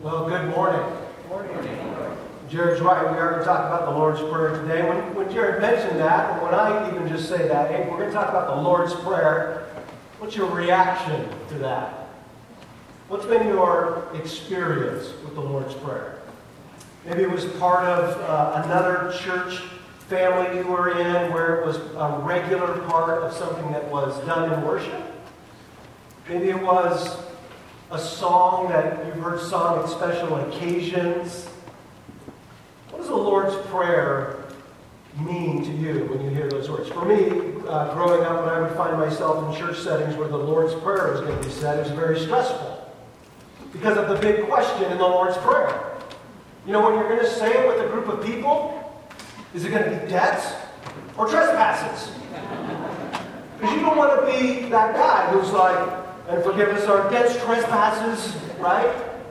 Well, good morning. Jared's right. We are going to talk about the Lord's Prayer today. When Jared mentioned that, and when I even just say that, hey, we're going to talk about the Lord's Prayer, what's your reaction to that? What's been your experience with the Lord's Prayer? Maybe it was part of another church family you were in where it was a regular part of something that was done in worship. Maybe it was a song that you've heard sung at special occasions. What does the Lord's Prayer mean to you when you hear those words? For me, growing up, when I would find myself in church settings where the Lord's Prayer was going to be said, it was very stressful because of the big question in the Lord's Prayer. You know, when you're going to say it with a group of people, is it going to be debts or trespasses? Because you don't want to be that guy who's like, and forgive us our debts, trespasses, right?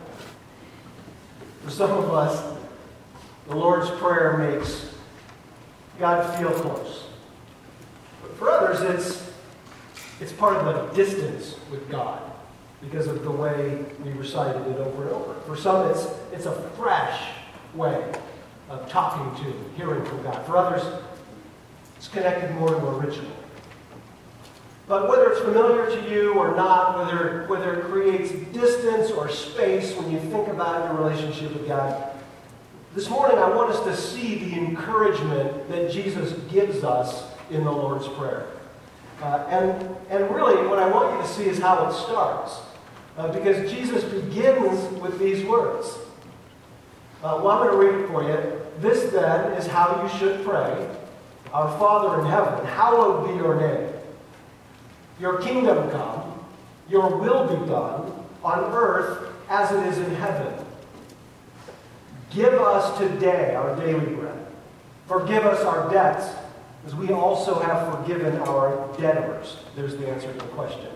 For some of us, the Lord's Prayer makes God feel close. But for others, it's part of a distance with God because of the way we recited it over and over. For some, it's a fresh way of talking to, hearing from God. For others, it's connected more to a ritual. But whether it's familiar to you or not, whether it creates distance or space when you think about your relationship with God, this morning I want us to see the encouragement that Jesus gives us in the Lord's Prayer. And really what I want you to see is how it starts. Because Jesus begins with these words. Well, I'm going to read it for you. This then is how you should pray. Our Father in heaven, hallowed be your name. Your kingdom come, your will be done on earth as it is in heaven. Give us today our daily bread. Forgive us our debts, as we also have forgiven our debtors. There's the answer to the question.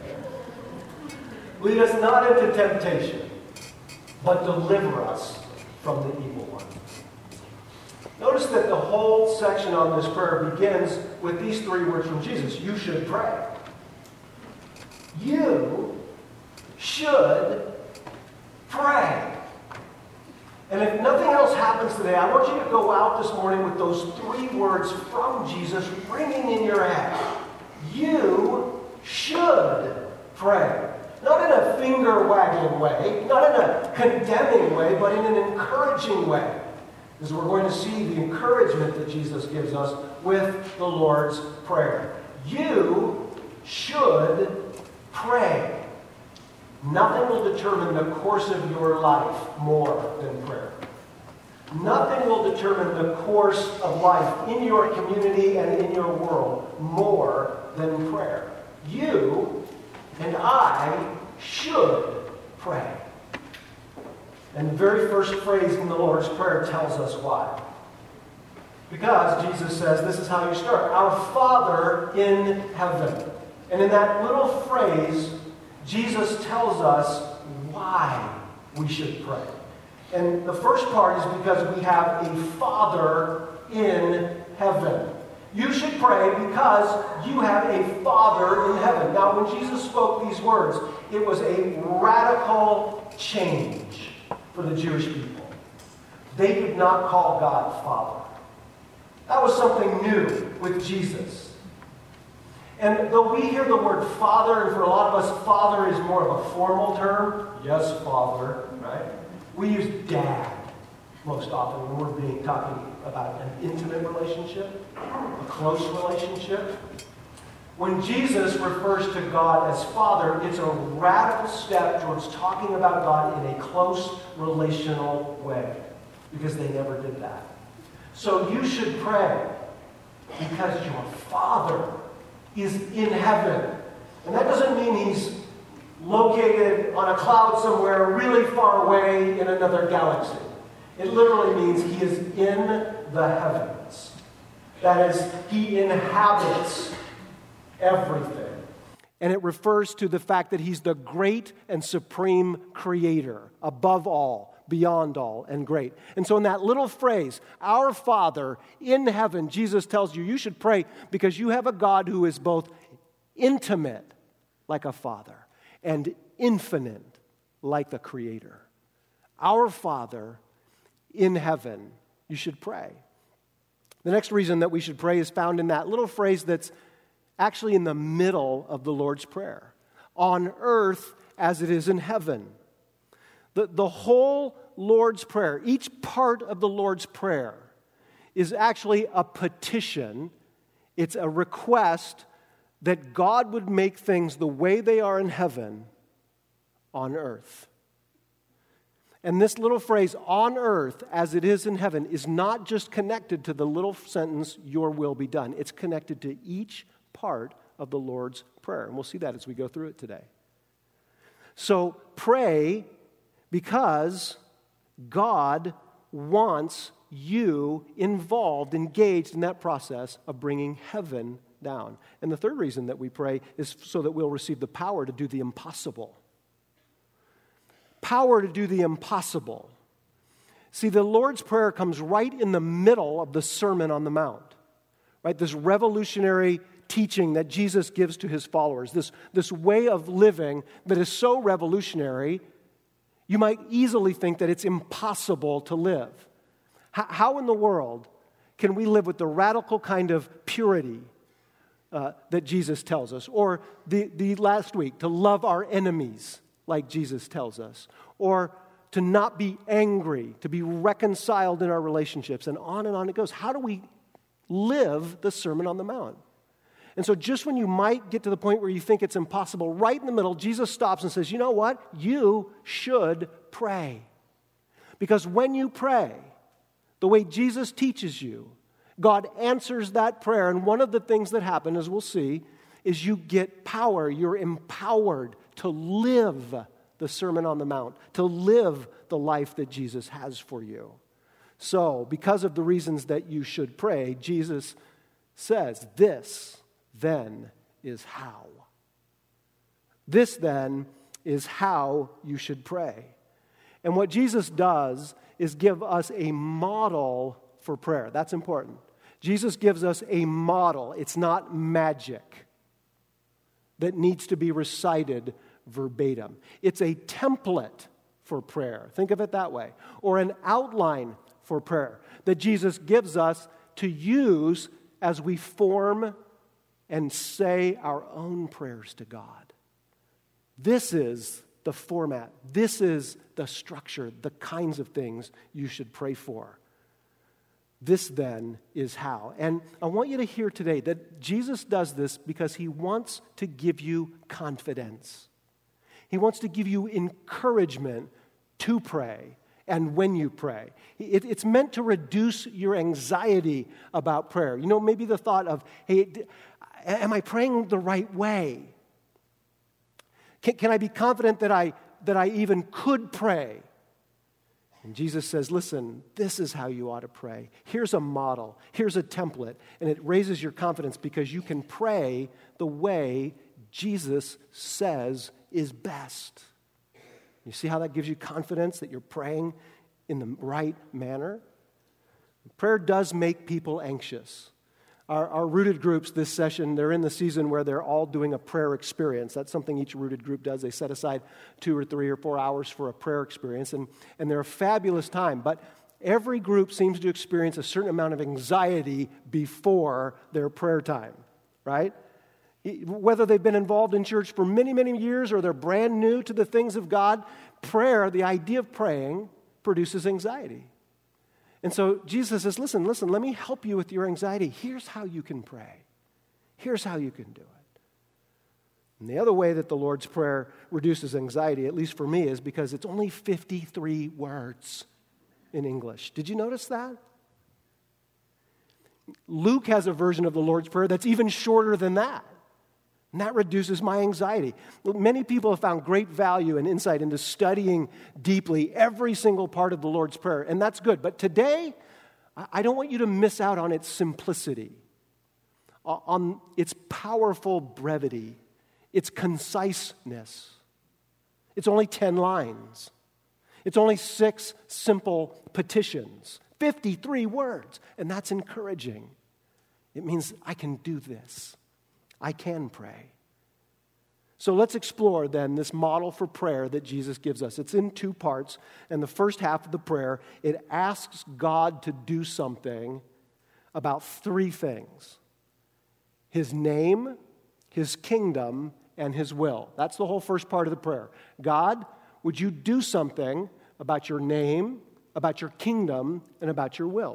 Lead us not into temptation, but deliver us from the evil one. Notice that the whole section on this prayer begins with these three words from Jesus. You should pray. You should pray. And if nothing else happens today, I want you to go out this morning with those three words from Jesus ringing in your head. You should pray. Not in a finger-wagging way, not in a condemning way, but in an encouraging way. Because we're going to see the encouragement that Jesus gives us with the Lord's Prayer. You should pray. Nothing will determine the course of your life more than prayer. Nothing will determine the course of life in your community and in your world more than prayer. You and I should pray. And the very first phrase in the Lord's Prayer tells us why. Because Jesus says, this is how you start. Our Father in heaven. And in that little phrase, Jesus tells us why we should pray. And the first part is because we have a Father in heaven. You should pray because you have a Father in heaven. Now, when Jesus spoke these words, it was a radical change for the Jewish people. They did not call God Father. That was something new with Jesus. And though we hear the word Father, and for a lot of us, Father is more of a formal term. Yes, Father, right? We use Dad most often when we're talking about an intimate relationship, a close relationship. When Jesus refers to God as Father, it's a radical step towards talking about God in a close relational way, because they never did that. So you should pray because your Father is in heaven. And that doesn't mean he's located on a cloud somewhere really far away in another galaxy. It literally means he is in the heavens. That is, he inhabits everything. And it refers to the fact that he's the great and supreme creator, above all, beyond all, and great. And so in that little phrase, our Father in heaven, Jesus tells you should pray because you have a God who is both intimate, like a father, and infinite, like the Creator. Our Father in heaven, you should pray. The next reason that we should pray is found in that little phrase that's actually in the middle of the Lord's Prayer. On earth as it is in heaven. The whole Lord's Prayer, each part of the Lord's Prayer is actually a petition. It's a request that God would make things the way they are in heaven on earth. And this little phrase, on earth as it is in heaven, is not just connected to the little sentence, your will be done. It's connected to each part of the Lord's Prayer. And we'll see that as we go through it today. So pray because God wants you involved, engaged in that process of bringing heaven down. And the third reason that we pray is so that we'll receive the power to do the impossible. Power to do the impossible. See, the Lord's Prayer comes right in the middle of the Sermon on the Mount, right? This revolutionary teaching that Jesus gives to his followers, this way of living that is so revolutionary, you might easily think that it's impossible to live. How in the world can we live with the radical kind of purity that Jesus tells us? Or the last week, to love our enemies like Jesus tells us, or to not be angry, to be reconciled in our relationships, and on it goes. How do we live the Sermon on the Mount? And so just when you might get to the point where you think it's impossible, right in the middle, Jesus stops and says, you know what? You should pray. Because when you pray, the way Jesus teaches you, God answers that prayer, and one of the things that happen, as we'll see, is you get power. You're empowered to live the Sermon on the Mount, to live the life that Jesus has for you. So, because of the reasons that you should pray, Jesus says, this then is how. This then is how you should pray. And what Jesus does is give us a model for prayer. That's important. Jesus gives us a model. It's not magic that needs to be recited verbatim. It's a template for prayer. Think of it that way. Or an outline for prayer that Jesus gives us to use as we form and say our own prayers to God. This is the format. This is the structure, the kinds of things you should pray for. This then is how. And I want you to hear today that Jesus does this because he wants to give you confidence. He wants to give you encouragement to pray and when you pray. It's meant to reduce your anxiety about prayer. You know, maybe the thought of, hey, am I praying the right way? Can I be confident that I even could pray? And Jesus says, listen, this is how you ought to pray. Here's a model. Here's a template. And it raises your confidence because you can pray the way Jesus says is best. You see how that gives you confidence that you're praying in the right manner? Prayer does make people anxious. Our rooted groups this session, they're in the season where they're all doing a prayer experience. That's something each rooted group does. They set aside 2 or 3 or 4 hours for a prayer experience, and they're a fabulous time. But every group seems to experience a certain amount of anxiety before their prayer time, right? Whether they've been involved in church for many, many years or they're brand new to the things of God, prayer, the idea of praying, produces anxiety. And so Jesus says, listen, let me help you with your anxiety. Here's how you can pray. Here's how you can do it. And the other way that the Lord's Prayer reduces anxiety, at least for me, is because it's only 53 words in English. Did you notice that? Luke has a version of the Lord's Prayer that's even shorter than that. And that reduces my anxiety. Many people have found great value and insight into studying deeply every single part of the Lord's Prayer, and that's good. But today, I don't want you to miss out on its simplicity, on its powerful brevity, its conciseness. It's only 10 lines. It's only 6 simple petitions, 53 words, and that's encouraging. It means I can do this. I can pray. So let's explore then this model for prayer that Jesus gives us. It's in two parts, and the first half of the prayer, it asks God to do something about three things: His name, His kingdom, and His will. That's the whole first part of the prayer. God, would you do something about your name, about your kingdom, and about your will?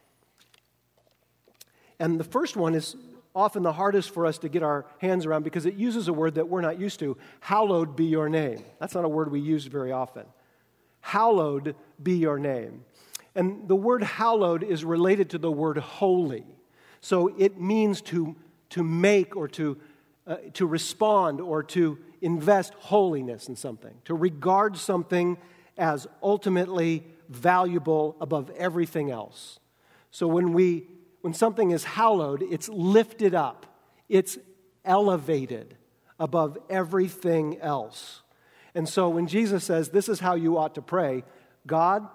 And the first one is often the hardest for us to get our hands around because it uses a word that we're not used to. Hallowed be your name. That's not a word we use very often. Hallowed be your name. And the word hallowed is related to the word holy. So it means to make or to respond or to invest holiness in something, to regard something as ultimately valuable above everything else. So when something is hallowed, it's lifted up, it's elevated above everything else. And so when Jesus says, this is how you ought to pray, God,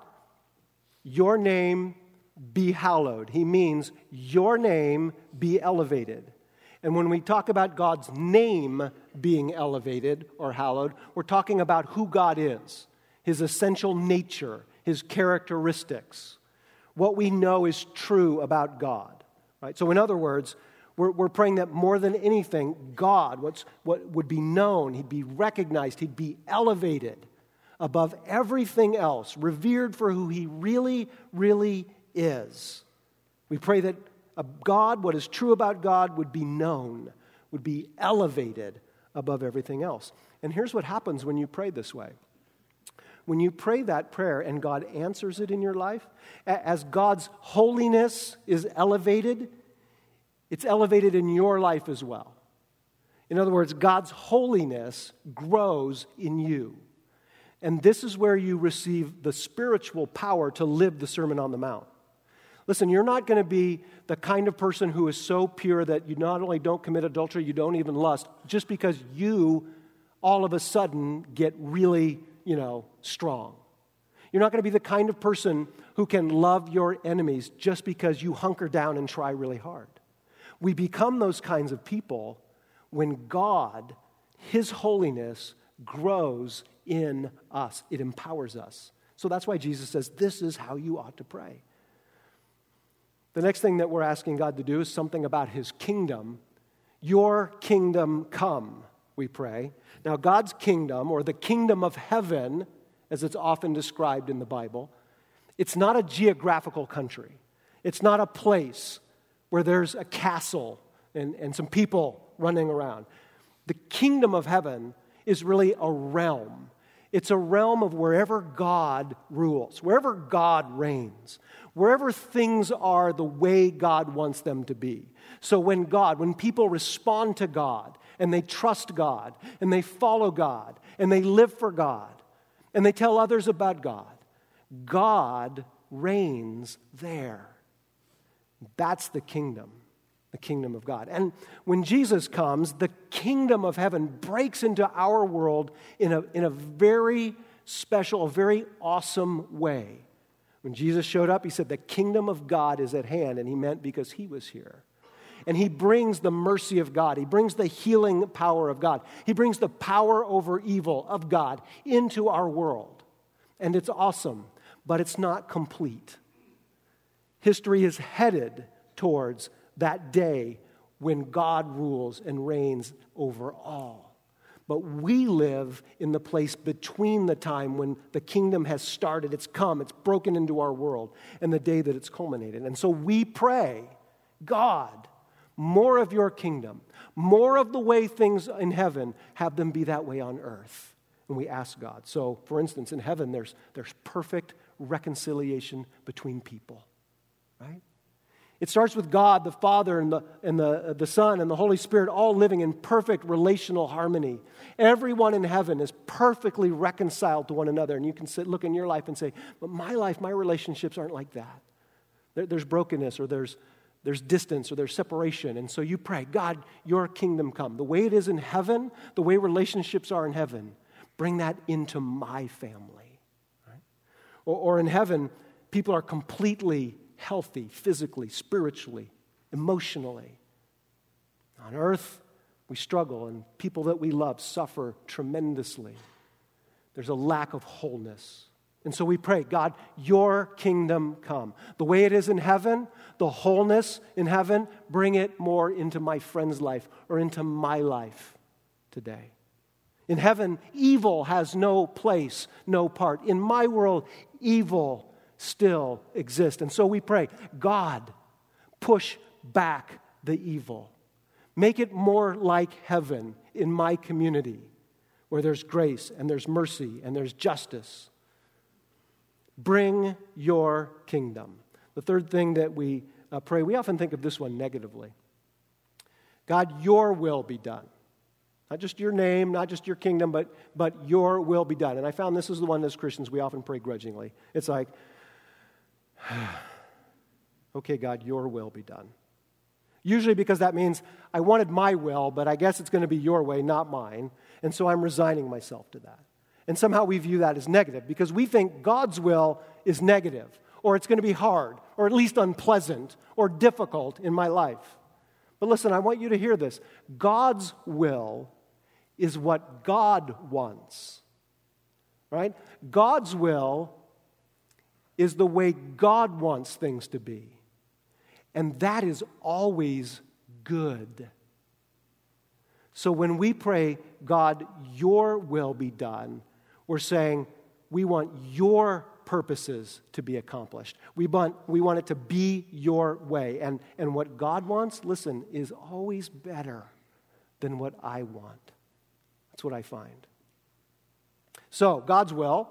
your name be hallowed. He means your name be elevated. And when we talk about God's name being elevated or hallowed, we're talking about who God is, His essential nature, His characteristics, what we know is true about God. Right? So in other words, we're praying that more than anything, God, what would be known, He'd be recognized, He'd be elevated above everything else, revered for who He really, really is. We pray that God, what is true about God, would be known, would be elevated above everything else. And here's what happens when you pray this way. When you pray that prayer and God answers it in your life, as God's holiness is elevated, it's elevated in your life as well. In other words, God's holiness grows in you. And this is where you receive the spiritual power to live the Sermon on the Mount. Listen, you're not going to be the kind of person who is so pure that you not only don't commit adultery, you don't even lust, just because you all of a sudden get really, strong. You're not going to be the kind of person who can love your enemies just because you hunker down and try really hard. We become those kinds of people when God, His holiness, grows in us. It empowers us. So that's why Jesus says, this is how you ought to pray. The next thing that we're asking God to do is something about His kingdom. Your kingdom come, we pray. Now, God's kingdom, or the kingdom of heaven, as it's often described in the Bible, it's not a geographical country. It's not a place where there's a castle and some people running around. The kingdom of heaven is really a realm. It's a realm of wherever God rules, wherever God reigns, wherever things are the way God wants them to be. So when people respond to God, and they trust God, and they follow God, and they live for God, and they tell others about God, God reigns there. That's the kingdom of God. And when Jesus comes, the kingdom of heaven breaks into our world in a very special, a very awesome way. When Jesus showed up, He said, the kingdom of God is at hand, and He meant because He was here. And He brings the mercy of God. He brings the healing power of God. He brings the power over evil of God into our world. And it's awesome, but it's not complete. History is headed towards that day when God rules and reigns over all. But we live in the place between the time when the kingdom has started, it's come, it's broken into our world, and the day that it's culminated. And so we pray, God, more of your kingdom, more of the way things in heaven, have them be that way on earth. And we ask God. So, for instance, in heaven, there's perfect reconciliation between people, right? It starts with God, the Father, and the Son, and the Holy Spirit all living in perfect relational harmony. Everyone in heaven is perfectly reconciled to one another. And you can look in your life and say, but my life, my relationships aren't like that. There's brokenness, or there's distance, or there's separation. And so you pray, God, your kingdom come. The way it is in heaven, the way relationships are in heaven, bring that into my family. Right? Or in heaven, people are completely healthy, physically, spiritually, emotionally. On earth, We struggle, and people that we love suffer tremendously. There's a lack of wholeness. And so we pray, God, your kingdom come. The way it is in heaven, the wholeness in heaven, bring it more into my friend's life or into my life today. In heaven, evil has no place, no part. In my world, evil still exists. And so we pray, God, push back the evil. Make it more like heaven in my community, where there's grace and there's mercy and there's justice. Bring your kingdom. The third thing that we pray, we often think of this one negatively. God, your will be done. Not just your name, not just your kingdom, but your will be done. And I found this is the one as Christians we often pray grudgingly. It's like, okay, God, your will be done. Usually because that means I wanted my will, but I guess it's going to be your way, not mine. And so I'm resigning myself to that. And somehow we view that as negative because we think God's will is negative, or it's going to be hard, or at least unpleasant, or difficult in my life. But listen, I want you to hear this. God's will is what God wants, right? God's will is the way God wants things to be. And that is always good. So when we pray, God, your will be done, we're saying we want your purposes to be accomplished. We want it to be your way. And what God wants, listen, is always better than what I want. That's what I find. So, God's will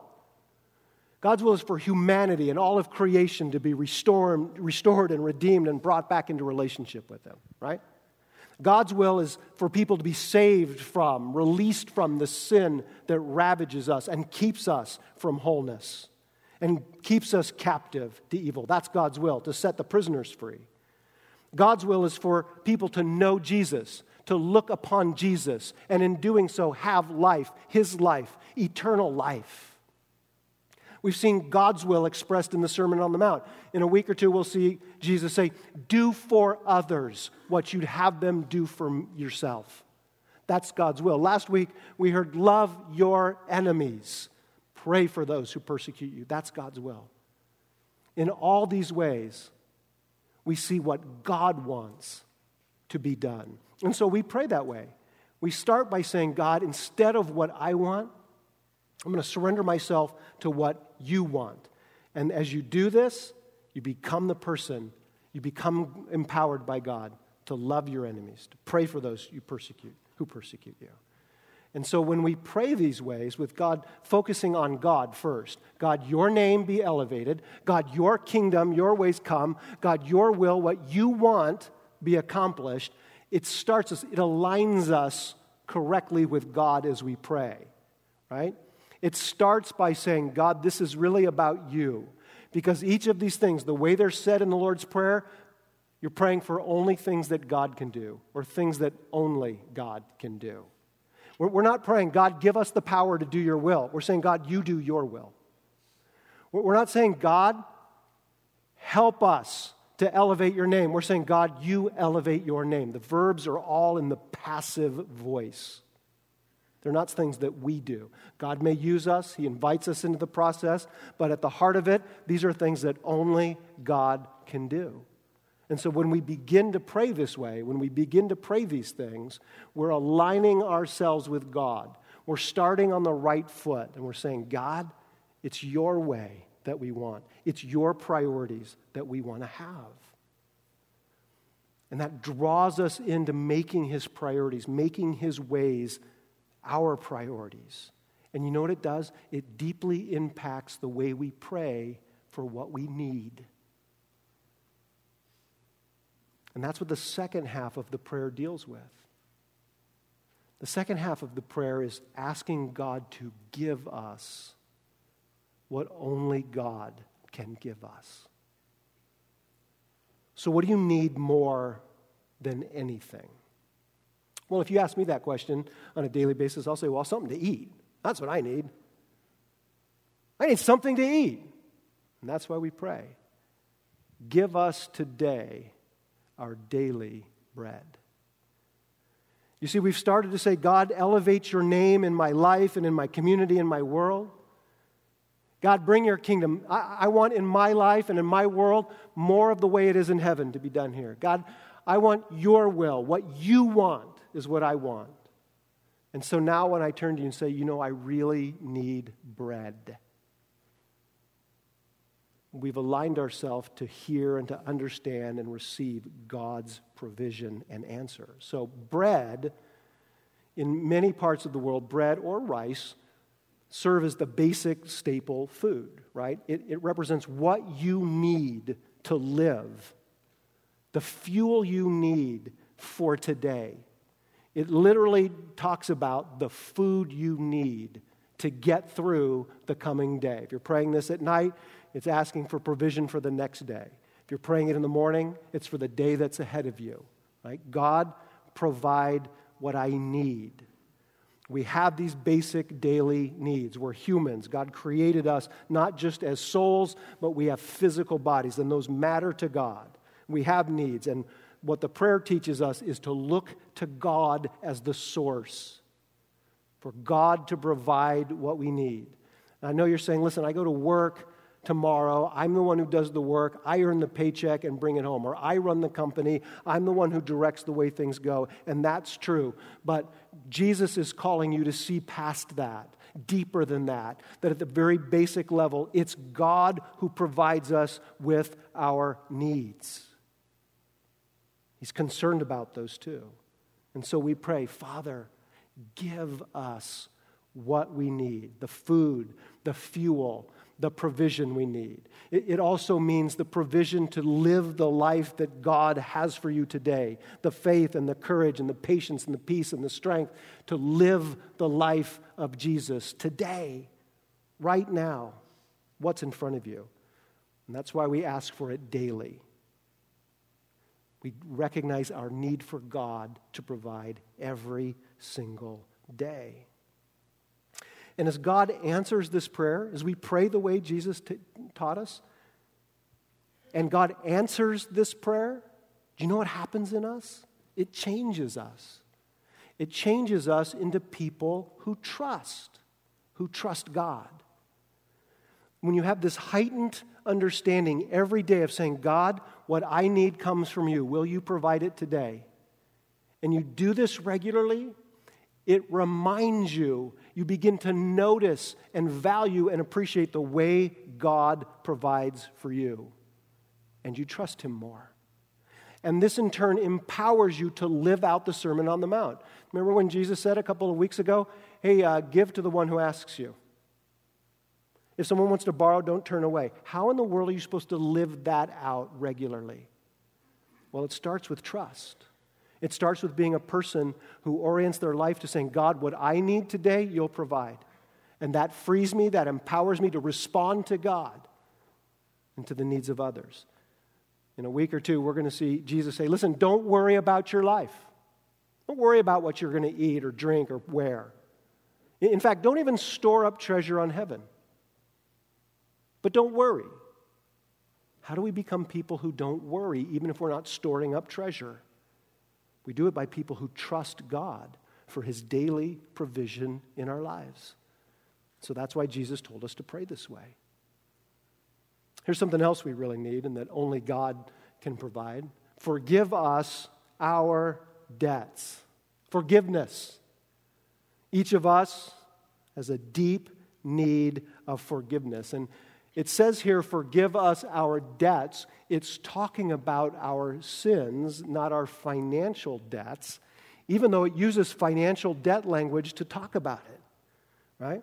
is for humanity and all of creation to be restored and redeemed and brought back into relationship with Him, right? God's will is for people to be saved from, released from the sin that ravages us and keeps us from wholeness and keeps us captive to evil. That's God's will, to set the prisoners free. God's will is for people to know Jesus, to look upon Jesus, and in doing so have life, His life, eternal life. We've seen God's will expressed in the Sermon on the Mount. In a week or two, we'll see Jesus say, do for others what you'd have them do for yourself. That's God's will. Last week, we heard, love your enemies. Pray for those who persecute you. That's God's will. In all these ways, we see what God wants to be done. And so we pray that way. We start by saying, God, instead of what I want, I'm going to surrender myself to what you want. And as you do this, you become the person, you become empowered by God to love your enemies, to pray for those who persecute you. And so when we pray these ways, with God focusing on God first, God, your name be elevated, God, your kingdom, your ways come, God, your will, what you want be accomplished, it aligns us correctly with God as we pray, right? It starts by saying, God, this is really about you. Because each of these things, the way they're said in the Lord's Prayer, you're praying for only things that God can do, or things that only God can do. We're not praying, God, give us the power to do your will. We're saying, God, you do your will. We're not saying, God, help us to elevate your name. We're saying, God, you elevate your name. The verbs are all in the passive voice. They're not things that we do. God may use us. He invites us into the process. But at the heart of it, these are things that only God can do. And so when we begin to pray this way, when we begin to pray these things, we're aligning ourselves with God. We're starting on the right foot. And we're saying, God, it's your way that we want. It's your priorities that we want to have. And that draws us into making His priorities, making His ways our priorities. And you know what it does? It deeply impacts the way we pray for what we need. And that's what the second half of the prayer deals with. The second half of the prayer is asking God to give us what only God can give us. So what do you need more than anything? Well, if you ask me that question on a daily basis, I'll say, well, something to eat. That's what I need. I need something to eat. And that's why we pray. Give us today our daily bread. You see, we've started to say, God, elevate your name in my life and in my community and my world. God, bring your kingdom. I want in my life and in my world more of the way it is in heaven to be done here. God, I want your will. What you want is what I want. And so now when I turn to you and say, I really need bread, we've aligned ourselves to hear and to understand and receive God's provision and answer. So bread, in many parts of the world, bread or rice serve as the basic staple food, right? It represents what you need to live, the fuel you need for today. It literally talks about the food you need to get through the coming day. If you're praying this at night, it's asking for provision for the next day. If you're praying it in the morning, it's for the day that's ahead of you, right? God, provide what I need. We have these basic daily needs. We're humans. God created us not just as souls, but we have physical bodies, and those matter to God. We have needs, and what the prayer teaches us is to look to God as the source, for God to provide what we need. And I know you're saying, listen, I go to work tomorrow. I'm the one who does the work. I earn the paycheck and bring it home. Or I run the company. I'm the one who directs the way things go. And that's true. But Jesus is calling you to see past that, deeper than that. That at the very basic level, it's God who provides us with our needs. He's concerned about those too. And so we pray, Father, give us what we need, the food, the fuel, the provision we need. It also means the provision to live the life that God has for you today, the faith and the courage and the patience and the peace and the strength to live the life of Jesus today, right now, what's in front of you. And that's why we ask for it daily. We recognize our need for God to provide every single day. And as God answers this prayer, as we pray the way Jesus taught us, and God answers this prayer, do you know what happens in us? It changes us. It changes us into people who trust God. When you have this heightened understanding every day of saying, God, what I need comes from you. Will you provide it today? And you do this regularly, it reminds you, you begin to notice and value and appreciate the way God provides for you. And you trust Him more. And this in turn empowers you to live out the Sermon on the Mount. Remember when Jesus said a couple of weeks ago, hey, give to the one who asks you. If someone wants to borrow, don't turn away. How in the world are you supposed to live that out regularly? Well, it starts with trust. It starts with being a person who orients their life to saying, God, what I need today, you'll provide. And that frees me, that empowers me to respond to God and to the needs of others. In a week or two, we're going to see Jesus say, listen, don't worry about your life. Don't worry about what you're going to eat or drink or wear. In fact, don't even store up treasure on heaven. But don't worry. How do we become people who don't worry, even if we're not storing up treasure? We do it by people who trust God for His daily provision in our lives. So that's why Jesus told us to pray this way. Here's something else we really need and that only God can provide. Forgive us our debts. Forgiveness. Each of us has a deep need of forgiveness. And it says here, forgive us our debts. It's talking about our sins, not our financial debts, even though it uses financial debt language to talk about it, right?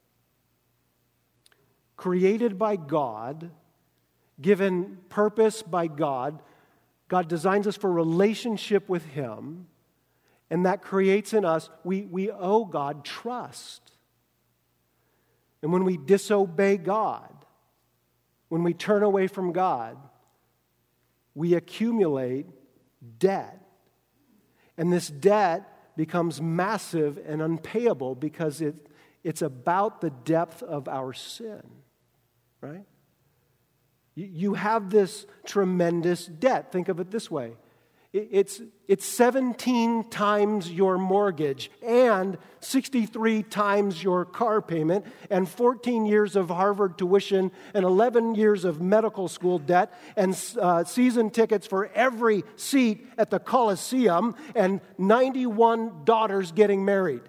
Created by God, given purpose by God, God designs us for relationship with Him, and that creates in us, we owe God trust. And when we disobey God, when we turn away from God, we accumulate debt. And this debt becomes massive and unpayable because it's about the depth of our sin, right? You have this tremendous debt. Think of it this way. It's 17 times your mortgage and 63 times your car payment and 14 years of Harvard tuition and 11 years of medical school debt and season tickets for every seat at the Coliseum and 91 daughters getting married.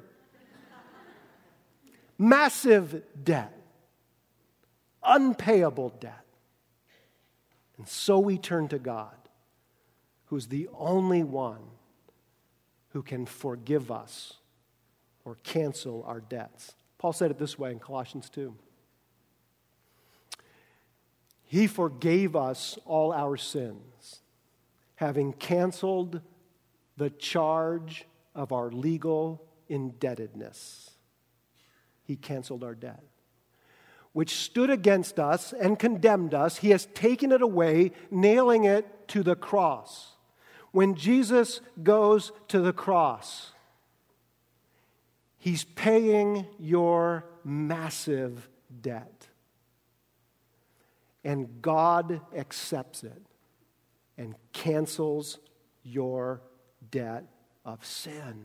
Massive debt. Unpayable debt. And so we turn to God, who's the only one who can forgive us or cancel our debts. Paul said it this way in Colossians 2. He forgave us all our sins, having canceled the charge of our legal indebtedness. He canceled our debt, which stood against us and condemned us. He has taken it away, nailing it to the cross. When Jesus goes to the cross, he's paying your massive debt. And God accepts it and cancels your debt of sin.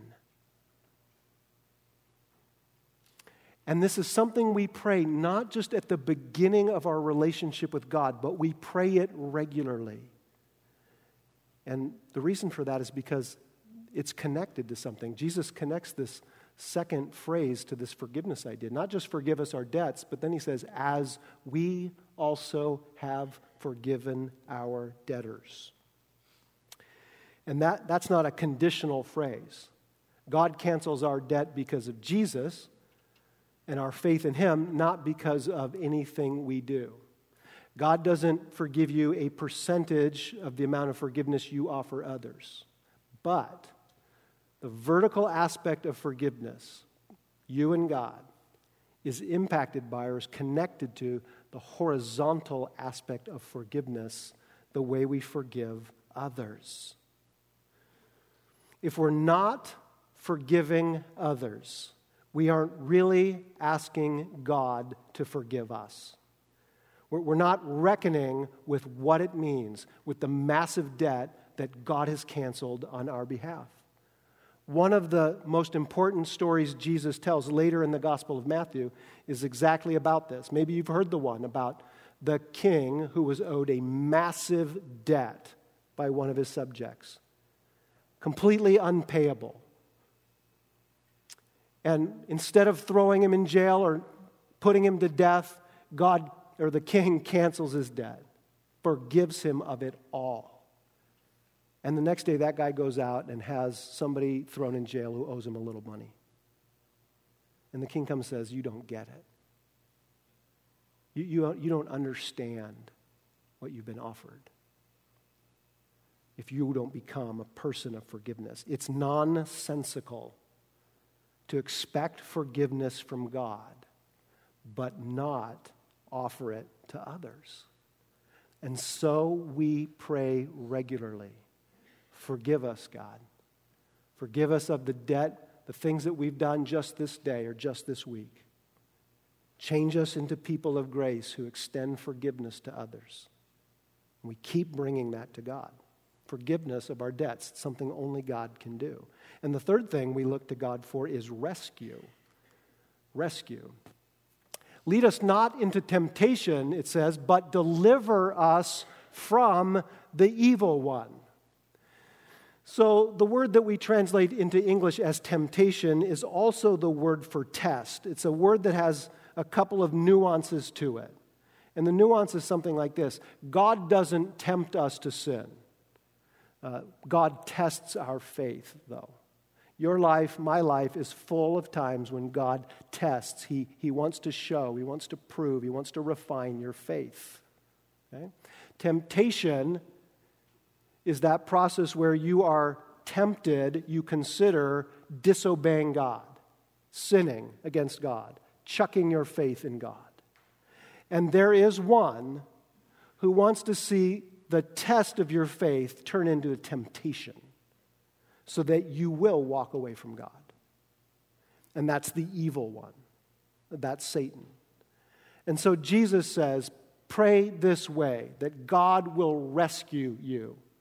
And this is something we pray not just at the beginning of our relationship with God, but we pray it regularly. And the reason for that is because it's connected to something. Jesus connects this second phrase to this forgiveness idea. Not just forgive us our debts, but then he says, as we also have forgiven our debtors. And that's not a conditional phrase. God cancels our debt because of Jesus and our faith in him, not because of anything we do. God doesn't forgive you a percentage of the amount of forgiveness you offer others. But the vertical aspect of forgiveness, you and God, is impacted by or is connected to the horizontal aspect of forgiveness, the way we forgive others. If we're not forgiving others, we aren't really asking God to forgive us. We're not reckoning with what it means, with the massive debt that God has canceled on our behalf. One of the most important stories Jesus tells later in the Gospel of Matthew is exactly about this. Maybe you've heard the one about the king who was owed a massive debt by one of his subjects, completely unpayable. And instead of throwing him in jail or putting him to death, God or the king cancels his debt, forgives him of it all. And the next day that guy goes out and has somebody thrown in jail who owes him a little money. And the king comes and says, you don't get it. You don't understand what you've been offered if you don't become a person of forgiveness. It's nonsensical to expect forgiveness from God, but not offer it to others. And so we pray regularly. Forgive us, God. Forgive us of the debt, the things that we've done just this day or just this week. Change us into people of grace who extend forgiveness to others. And we keep bringing that to God. Forgiveness of our debts, it's something only God can do. And the third thing we look to God for is rescue. Rescue. Lead us not into temptation, it says, but deliver us from the evil one. So the word that we translate into English as temptation is also the word for test. It's a word that has a couple of nuances to it. And the nuance is something like this. God doesn't tempt us to sin. God tests our faith, though. Your life, my life, is full of times when God tests. He wants to show, He wants to prove, He wants to refine your faith. Okay? Temptation is that process where you are tempted, you consider disobeying God, sinning against God, chucking your faith in God. And there is one who wants to see the test of your faith turn into a temptation, so that you will walk away from God. And that's the evil one. That's Satan. And so Jesus says, pray this way, that God will rescue you,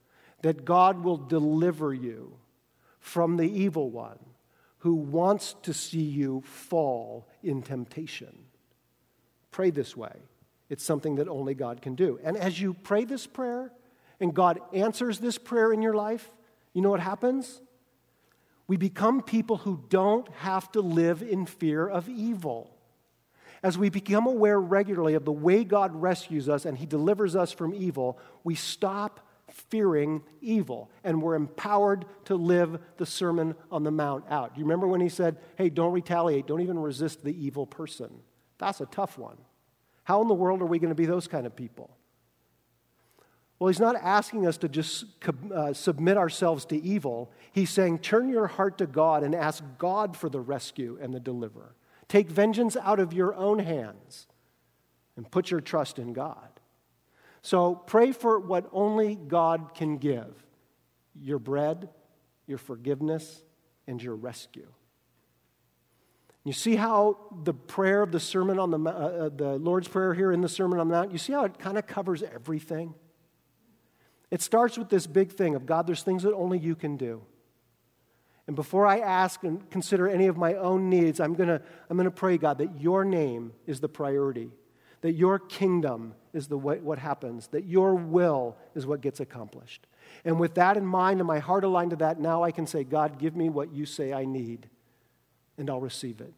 that God will deliver you from the evil one who wants to see you fall in temptation. Pray this way. It's something that only God can do. And as you pray this prayer, and God answers this prayer in your life, you know what happens? We become people who don't have to live in fear of evil. As we become aware regularly of the way God rescues us and He delivers us from evil, we stop fearing evil, and we're empowered to live the Sermon on the Mount out. Do you remember when He said, hey, don't retaliate, don't even resist the evil person? That's a tough one. How in the world are we going to be those kind of people? Well, He's not asking us to just submit ourselves to evil. He's saying, turn your heart to God and ask God for the rescue and the deliverer. Take vengeance out of your own hands and put your trust in God. So pray for what only God can give: your bread, your forgiveness, and your rescue. You see how the prayer of the Sermon on the Lord's Prayer here in the Sermon on the Mount, you see how it kind of covers everything? It starts with this big thing of, God, there's things that only you can do. And before I ask and consider any of my own needs, I'm going to pray, God, that your name is the priority, that your kingdom is what happens, that your will is what gets accomplished. And with that in mind and my heart aligned to that, now I can say, God, give me what you say I need, and I'll receive it.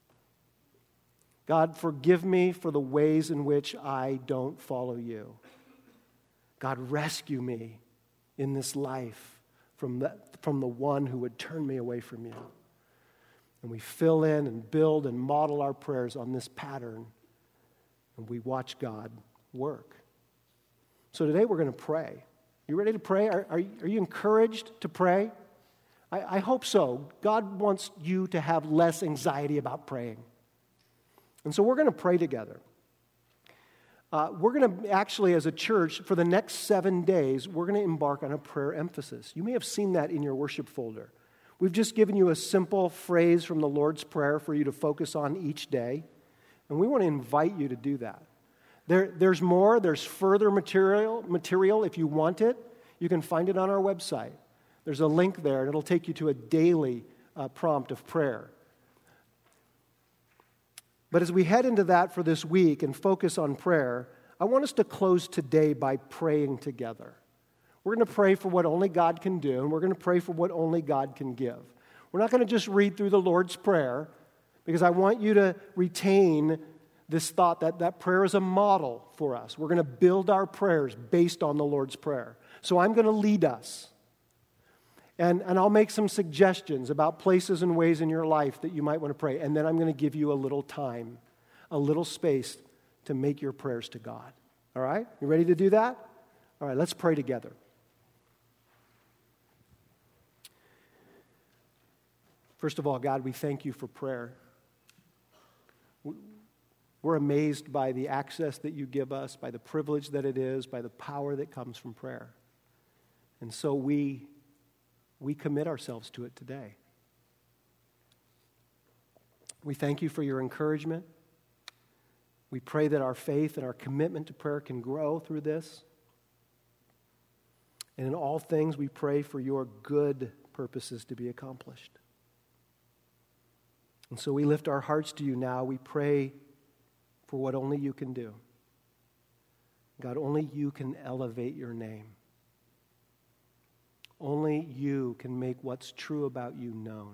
God, forgive me for the ways in which I don't follow you. God, rescue me in this life from the one who would turn me away from you. And we fill in and build and model our prayers on this pattern, and we watch God work. So today we're going to pray. You ready to pray? Are you encouraged to pray? I hope so. God wants you to have less anxiety about praying. And so we're going to pray together. We're going to actually, as a church, for the next 7 days, we're going to embark on a prayer emphasis. You may have seen that in your worship folder. We've just given you a simple phrase from the Lord's Prayer for you to focus on each day, and we want to invite you to do that. There's more. There's further material. If you want it, you can find it on our website. There's a link there, and it'll take you to a daily prompt of prayer. But as we head into that for this week and focus on prayer, I want us to close today by praying together. We're going to pray for what only God can do, and we're going to pray for what only God can give. We're not going to just read through the Lord's Prayer, because I want you to retain this thought that prayer is a model for us. We're going to build our prayers based on the Lord's Prayer. So I'm going to lead us. And I'll make some suggestions about places and ways in your life that you might want to pray. And then I'm going to give you a little time, a little space to make your prayers to God. All right? You ready to do that? All right, let's pray together. First of all, God, we thank you for prayer. We're amazed by the access that you give us, by the privilege that it is, by the power that comes from prayer. And so we commit ourselves to it today. We thank you for your encouragement. We pray that our faith and our commitment to prayer can grow through this. And in all things, we pray for your good purposes to be accomplished. And so we lift our hearts to you now. We pray for what only you can do. God, only you can elevate your name. Only you can make what's true about you known.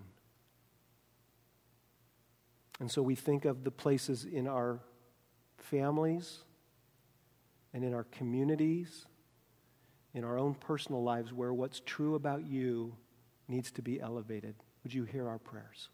And so we think of the places in our families and in our communities, in our own personal lives, where what's true about you needs to be elevated. Would you hear our prayers?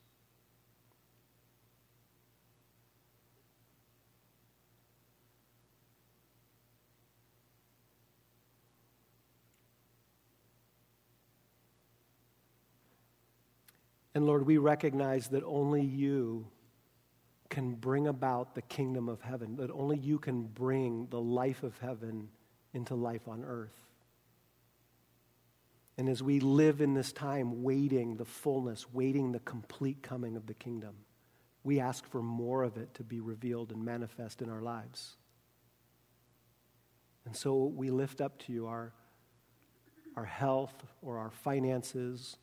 And Lord, we recognize that only you can bring about the kingdom of heaven, that only you can bring the life of heaven into life on earth. And as we live in this time waiting the fullness, waiting the complete coming of the kingdom, we ask for more of it to be revealed and manifest in our lives. And so we lift up to you our our health or our finances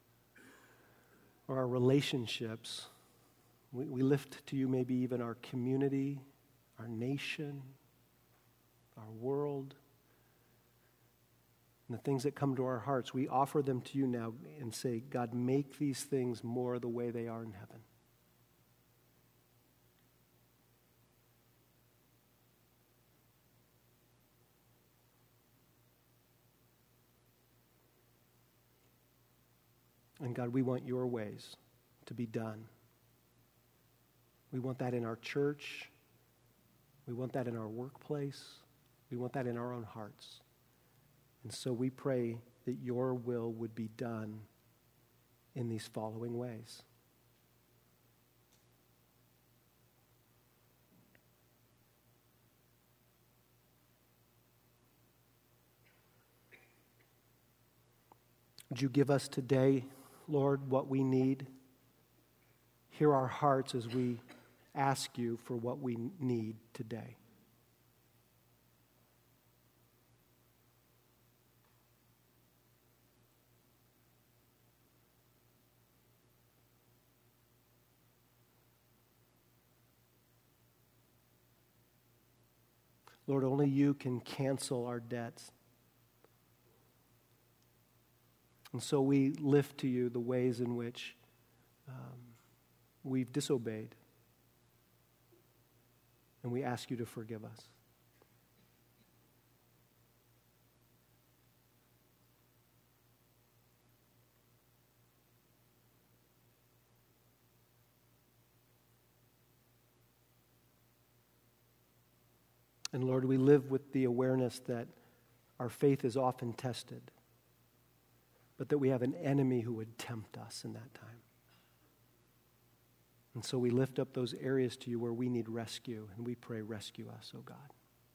or our relationships. We lift to you maybe even our community, our nation, our world, and the things that come to our hearts. We offer them to you now and say, God, make these things more the way they are in heaven. And God, we want your ways to be done. We want that in our church. We want that in our workplace. We want that in our own hearts. And so we pray that your will would be done in these following ways. Would you give us today, Lord, what we need? Hear our hearts as we ask you for what we need today. Lord, only you can cancel our debts. And so we lift to you the ways in which we've disobeyed. And we ask you to forgive us. And Lord, we live with the awareness that our faith is often tested, but that we have an enemy who would tempt us in that time. And so we lift up those areas to you where we need rescue, and we pray, rescue us, oh God.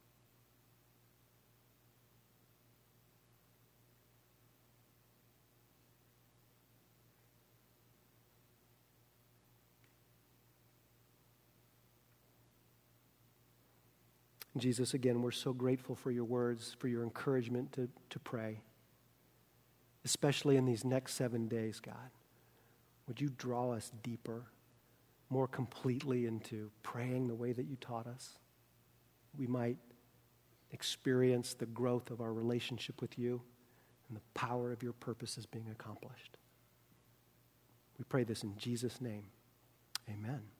Jesus, again, we're so grateful for your words, for your encouragement to pray, especially in these next 7 days, God. Would you draw us deeper, more completely into praying the way that you taught us? We might experience the growth of our relationship with you and the power of your purposes being accomplished. We pray this in Jesus' name. Amen.